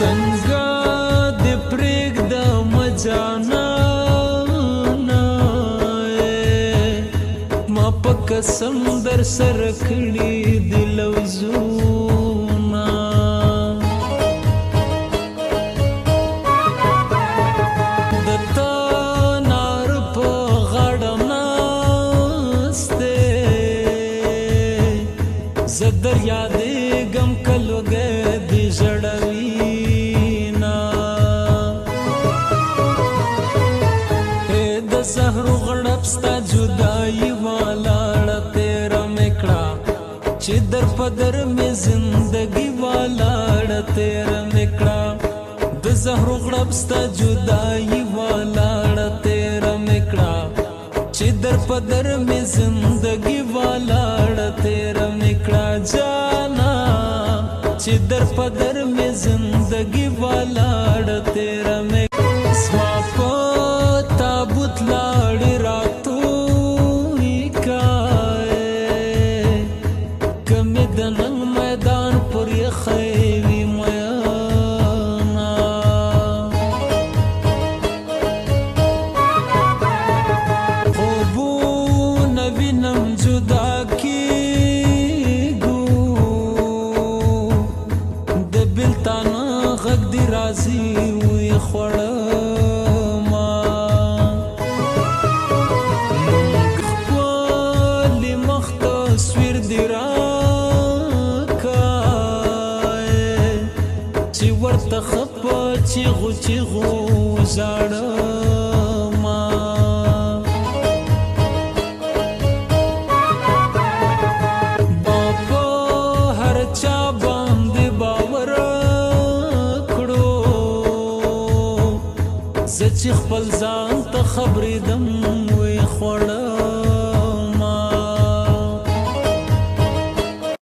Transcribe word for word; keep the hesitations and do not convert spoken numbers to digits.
څنګه دې پرېږدم جانانه ما په قسم در سره کړي دي لوظونه د تا نار په غاړه ناست دی زه در یادېږم که لوږی دې ژړوینه د سحرو غړپ ستا جدایي والاړه تیره مې کړه چې در په در مې زندګي والاړه تیره مې کړه د زهرو غړپ ستا جدایي والاړه تیره مې کړه چې در په در مې زندګي والاړه تیره مې کړه جانا چې در په در مې زندګي والاړه تیره مې زما په تابوت لاړې راتوی کای که مې د ننګ میدان پر یخی وي میانا خوبونه وینم جدا کېږو د بېلتانه غږ دې راځي ویې خوړه ورته خپه چیغو چیغو ژاړمه ما په هر چا باندې باور کړو زه چې خپل ځان ته خبرېدم ویې خوړه